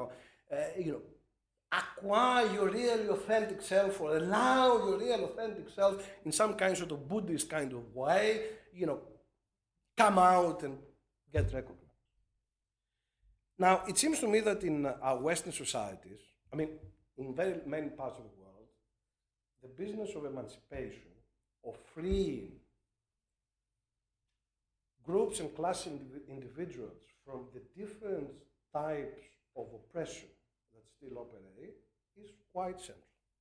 Acquire your really authentic self, or allow your real authentic self in some kind of Buddhist kind of way, come out and get recognized. Now, it seems to me that in our Western societies, in very many parts of the world, the business of emancipation, of freeing groups and class individuals from the different types of oppression that still operate, is quite central.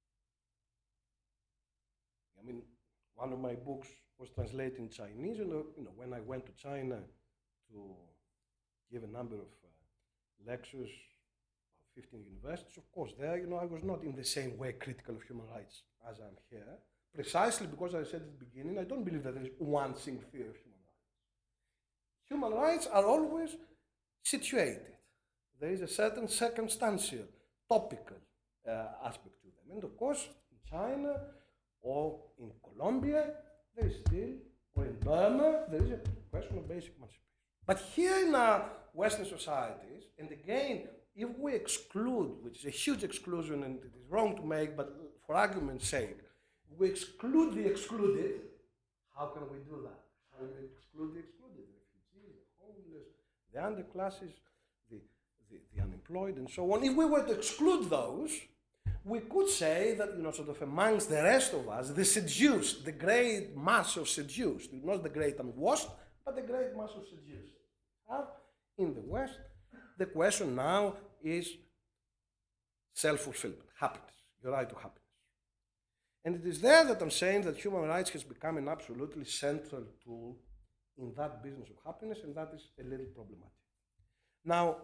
One of my books was translated in Chinese, and when I went to China to give a number of lectures at 15 universities, of course, there, I was not in the same way critical of human rights as I'm here, precisely because I said at the beginning, I don't believe that there is one single theory of human rights. Human rights are always situated. There is a certain circumstantial, topical aspect to them. And of course, in China or in Colombia, there is still, or in Burma, there is a question of basic emancipation. But here in our Western societies, and again, if we exclude, which is a huge exclusion and it is wrong to make, but for argument's sake, we exclude the excluded, how can we do that? How do we exclude the excluded? The refugees, the homeless, the underclasses, the unemployed, and so on. If we were to exclude those, we could say that, sort of amongst the rest of us, the seduced, the great mass of seduced, not the great unwashed, but the great mass of seduced. In the West, the question now is self-fulfillment, happiness, your right to happiness. And it is there that I'm saying that human rights has become an absolutely central tool in that business of happiness, and that is a little problematic. Now,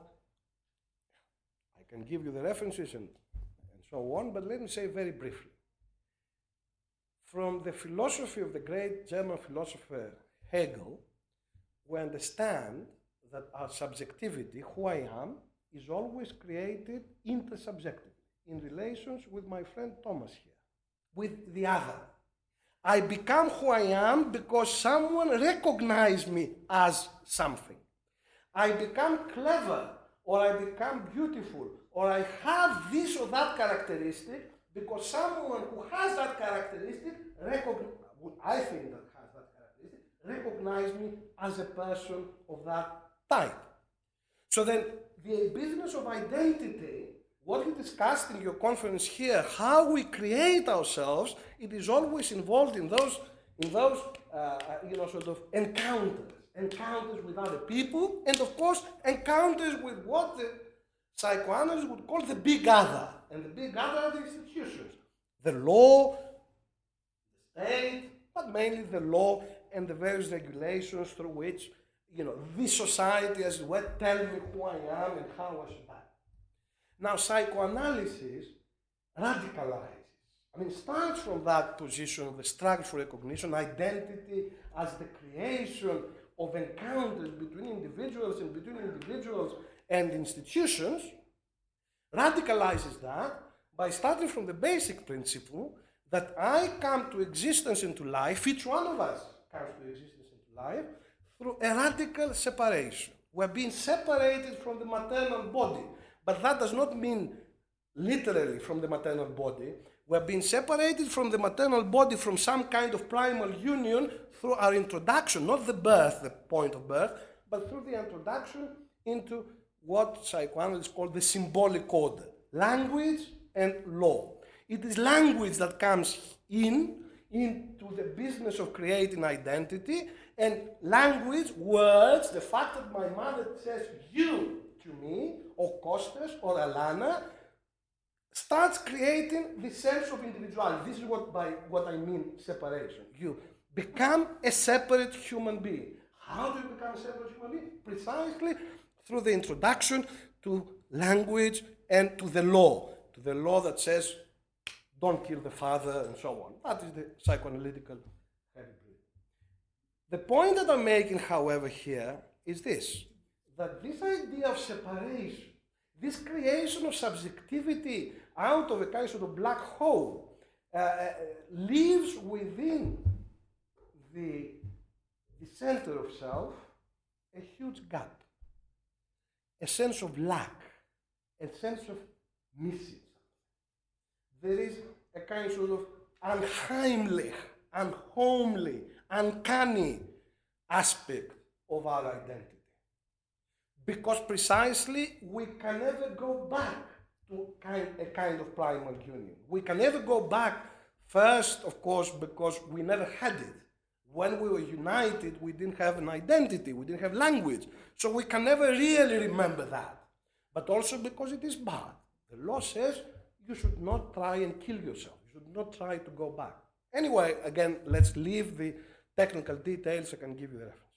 I can give you the references and so on, but let me say very briefly. From the philosophy of the great German philosopher Hegel, we understand that our subjectivity, who I am, is always created intersubjectively, in relations with my friend Thomas here, with the other. I become who I am because someone recognized me as something. I become clever, or I become beautiful, or I have this or that characteristic because someone who has that characteristic, I think that has that characteristic, recognize me as a person of that type. So then, the business of identity, what we discussed in your conference here, how we create ourselves, it is always involved in those sort of encounters with other people, and of course, encounters with what the psychoanalysts would call the big other. And the big other are the institutions, the law, the state, but mainly the law and the various regulations through which, this society, as it were, tell me who I am and how I should act. Now, psychoanalysis radicalizes. Starts from that position of the struggle for recognition, identity as the creation of encounters between individuals and institutions, radicalizes that by starting from the basic principle that I come to existence into life, each one of us comes to existence into life, through a radical separation. We're being separated from the maternal body, but that does not mean literally from the maternal body. We're being separated from the maternal body from some kind of primal union through our introduction, not the birth, the point of birth, but through the introduction into what psychoanalysts call the symbolic order, language and law. It is language that comes into the business of creating identity, and language, words, the fact that my mother says you to me, or Kostas, or Alana, starts creating the sense of individuality. This is what I mean separation. You become a separate human being. How do you become a separate human being? Precisely through the introduction to language and to the law that says, don't kill the father, and so on. That is the psychoanalytical heavy breathing. The point that I'm making, however, here is this, that this idea of separation, this creation of subjectivity out of a kind of black hole, leaves within the center of self a huge gap, a sense of lack, a sense of missing. There is a kind of unheimlich, unhomely, uncanny aspect of our identity. Because precisely we can never go back to a kind of primal union. We can never go back, first, of course, because we never had it. When we were united, we didn't have an identity, we didn't have language. So we can never really remember that. But also because it is bad. The law says you should not try and kill yourself. You should not try to go back. Anyway, again, let's leave the technical details. I can give you the reference.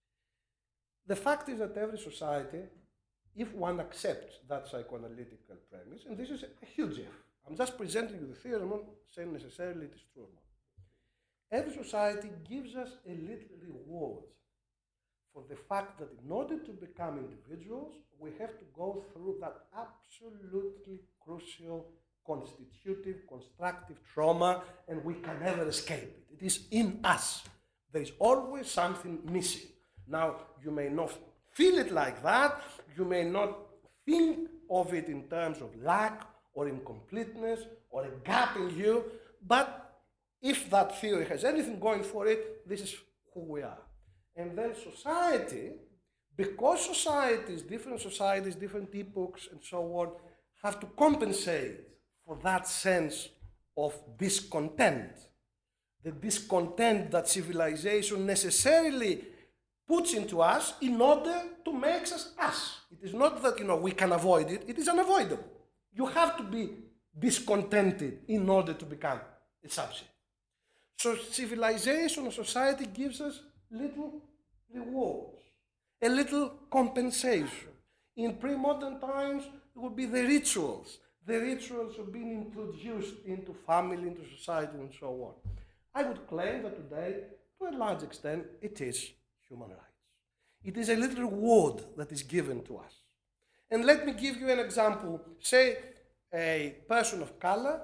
The fact is that every society, if one accepts that psychoanalytical premise, and this is a huge if, I'm just presenting you the theory, I'm not saying necessarily it is true or not. Every society gives us a little reward for the fact that in order to become individuals, we have to go through that absolutely crucial constitutive, constructive trauma, and we can never escape it. It is in us. There is always something missing. Now, you may not feel it like that. You may not think of it in terms of lack or incompleteness or a gap in you, but if that theory has anything going for it, this is who we are. And then society, because different societies, different epochs, and so on, have to compensate for that sense of discontent. The discontent that civilization necessarily puts into us in order to make us us. It is not that we can avoid it, it is unavoidable. You have to be discontented in order to become a subject. So civilization or society gives us little rewards, a little compensation. In pre-modern times, it would be the rituals of being introduced into family, into society, and so on. I would claim that today, to a large extent, it is human rights. It is a little reward that is given to us. And let me give you an example. Say a person of color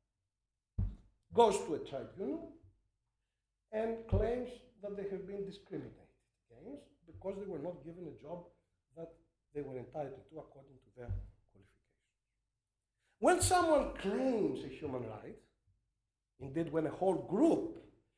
goes to a tribunal and claims that they have been discriminated against because they were not given a job that they were entitled to according to their qualifications. When someone claims a human right, indeed when a whole group,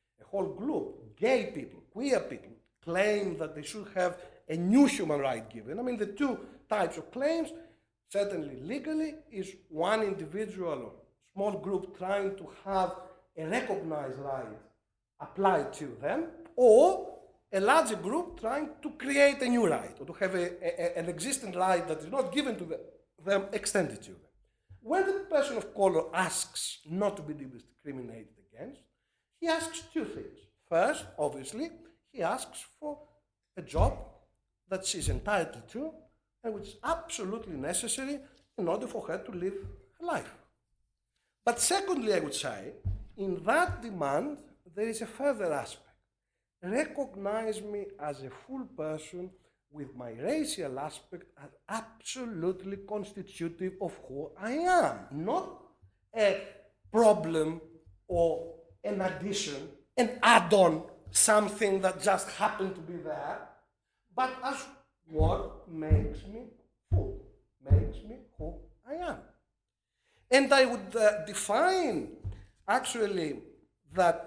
gay people, queer people, claim that they should have a new human right given, I mean the two types of claims, certainly legally, is one individual or small group trying to have a recognized right applied to them, or a larger group trying to create a new right, or to have an existing right that is not given to them extended to them. When the person of color asks not to be discriminated against, he asks two things. First, obviously, he asks for a job that she's entitled to and which is absolutely necessary in order for her to live her life. But secondly, I would say, in that demand, there is a further aspect. Recognize me as a full person with my racial aspect as absolutely constitutive of who I am, not a problem or an addition, an add-on, something that just happened to be there, but as what makes me full, makes me who I am. And I would define actually that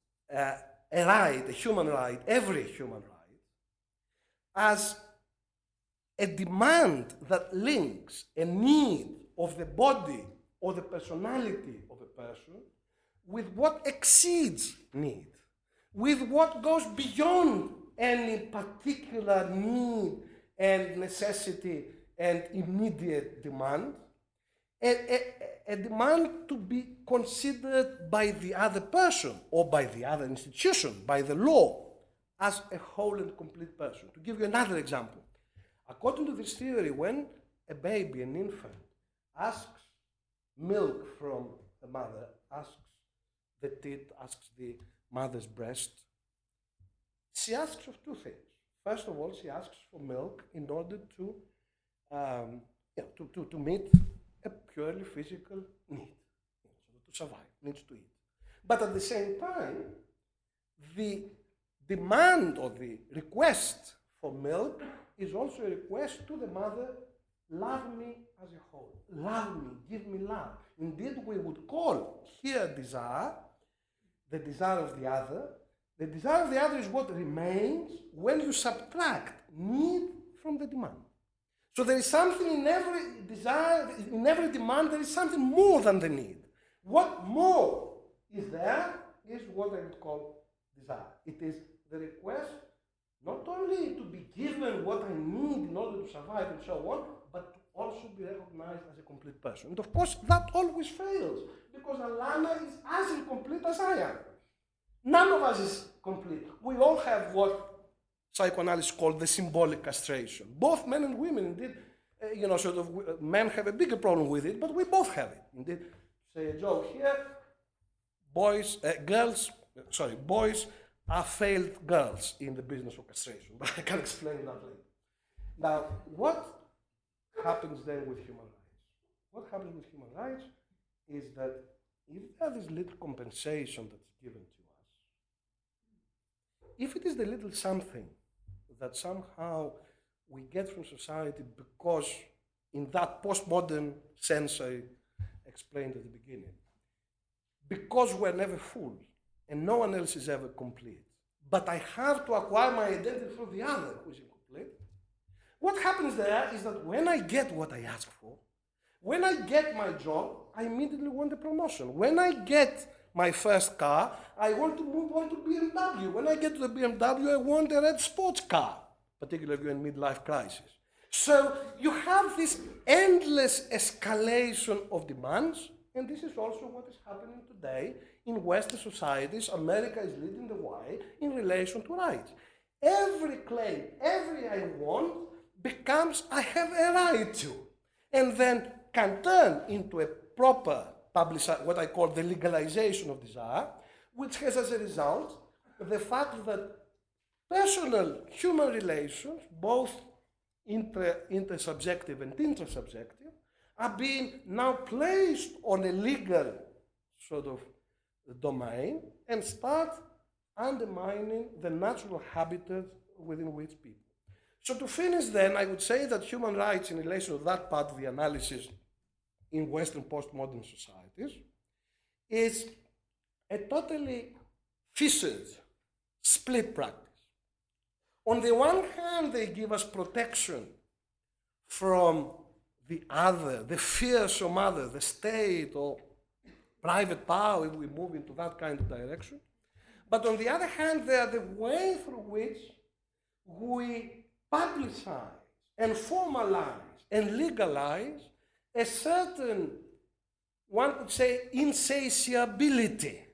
a right, a human right, every human right, as a demand that links a need of the body or the personality of a person with what exceeds need, with what goes beyond any particular need and necessity and immediate demand, a demand to be considered by the other person or by the other institution, by the law, as a whole and complete person. To give you another example, according to this theory, when a baby, an infant, asks milk from the mother, asks the tit, asks the mother's breast, she asks of two things. First of all, she asks for milk in order to meet a purely physical need, to survive, needs to eat. But at the same time, the demand or the request for milk is also a request to the mother, love me as a whole, love me, give me love. Indeed, we would call here desire, the desire of the other. The desire of the other is what remains when you subtract need from the demand. So there is something in every desire, in every demand, there is something more than the need. What more is there is what I would call desire. It is the request not only to be given what I need in order to survive and so on, but to also be recognized as a complete person. And of course, that always fails, because Alana is as incomplete as I am. None of us is complete. We all have what psychoanalysts call the symbolic castration. Both men and women, indeed, men have a bigger problem with it, but we both have it. Indeed, say a joke here, boys are failed girls in the business of castration, but I can explain that later. Now, what happens then with human rights? What happens with human rights is that if there is little compensation that's given to us, if it is the little something that somehow we get from society because, in that postmodern sense I explained at the beginning, because we're never full and no one else is ever complete, but I have to acquire my identity through the other who is incomplete. What happens there is that when I get what I ask for, when I get my job, I immediately want a promotion. When I get my first car, I want to move on to BMW. When I get to the BMW, I want a red sports car, particularly if you're in midlife crisis. So you have this endless escalation of demands, and this is also what is happening today in Western societies. America is leading the way in relation to rights. Every claim, every I want, becomes I have a right to, and then can turn into a proper what I call the legalization of desire, which has as a result the fact that personal human relations, both intersubjective and intrasubjective, are being now placed on a legal sort of domain and start undermining the natural habitat within which people. So to finish then, I would say that human rights in relation to that part of the analysis in Western postmodern societies is a totally fissured, split practice. On the one hand, they give us protection from the other, the fearsome other, the state or private power, if we move into that kind of direction. But on the other hand, they are the way through which we publicize and formalize and legalize a certain, one could say, insatiability